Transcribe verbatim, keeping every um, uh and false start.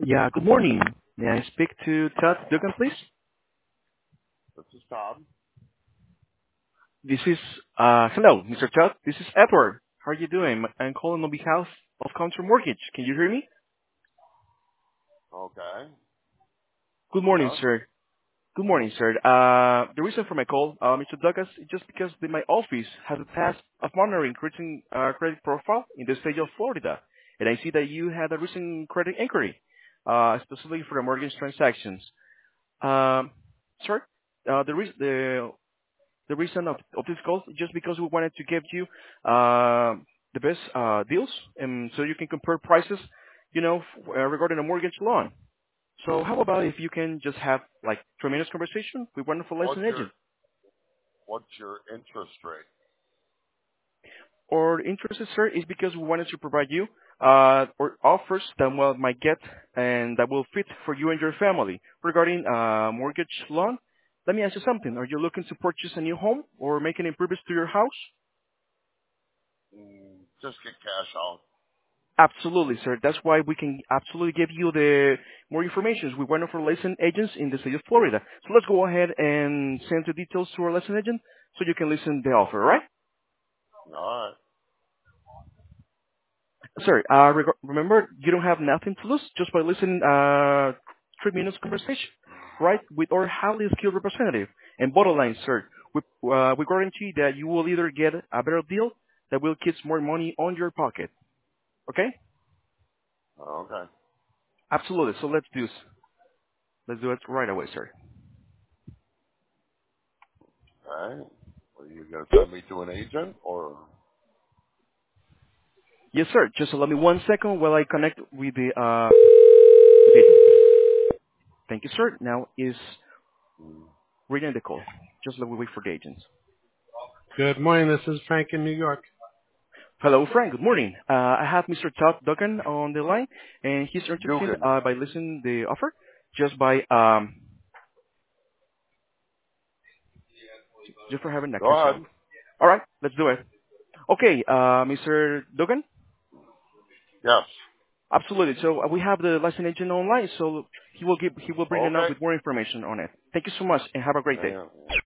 Yeah, good morning. May I speak to Todd Dugan, please? This is Tom. This is, uh, hello, Mister Todd. This is Edward. How are you doing? I'm calling on behalf of Counter Mortgage. Can you hear me? Okay. Good morning, Yes. sir. Good morning, sir. Uh, the reason for my call, uh, Mister Douglas, is just because the, my office has a task of monitoring credit, uh, credit profile in the state of Florida. And I see that you had a recent credit inquiry, uh, specifically for the mortgage transactions. Um, sir, uh, the, re- the the reason of, of this call is just because we wanted to give you uh, the best uh, deals, and so you can compare prices, you know, f- uh, regarding a mortgage loan. So how about if you can just have like three minutes conversation with one of our What's licensed your agent, What's your interest rate? or interested, sir, is because we wanted to provide you uh, or offers that well might get and that will fit for you and your family regarding uh, mortgage loan. Let me ask you something. Are you looking to purchase a new home or making improvements to your house? Mm, just get cash out. Absolutely, sir. That's why we can absolutely give you the more information. We one of our license agents in the state of Florida. So let's go ahead and send the details to our license agent so you can listen the offer, all right? All right. Sir, uh, reg- remember, you don't have nothing to lose just by listening uh, three minutes conversation, right, with our highly skilled representative. And bottom line, sir, we, uh, we guarantee that you will either get a better deal that will keep more money on your pocket, okay? Okay. Absolutely. So let's do this. Let's do it right away, sir. All right. Are you gonna send me to an agent or? Yes, sir. Just allow me one second while I connect with the uh. With the, thank you, sir. Now is Mm, reading the call. Just let me wait for the agents. Good morning. This is Frank in New York. Hello, Frank. Good morning. Uh, I have Mister Todd Duggan on the line, and he's interested Dugan. uh, by listening the offer just by um just for having that Go cash out. ahead. All right, let's do it. Okay, uh, Mister Duggan. Yes. Absolutely. So uh, we have the license agent online, so he will give he will bring it up Okay. with more information on it. Thank you so much, and have a great day. Yeah.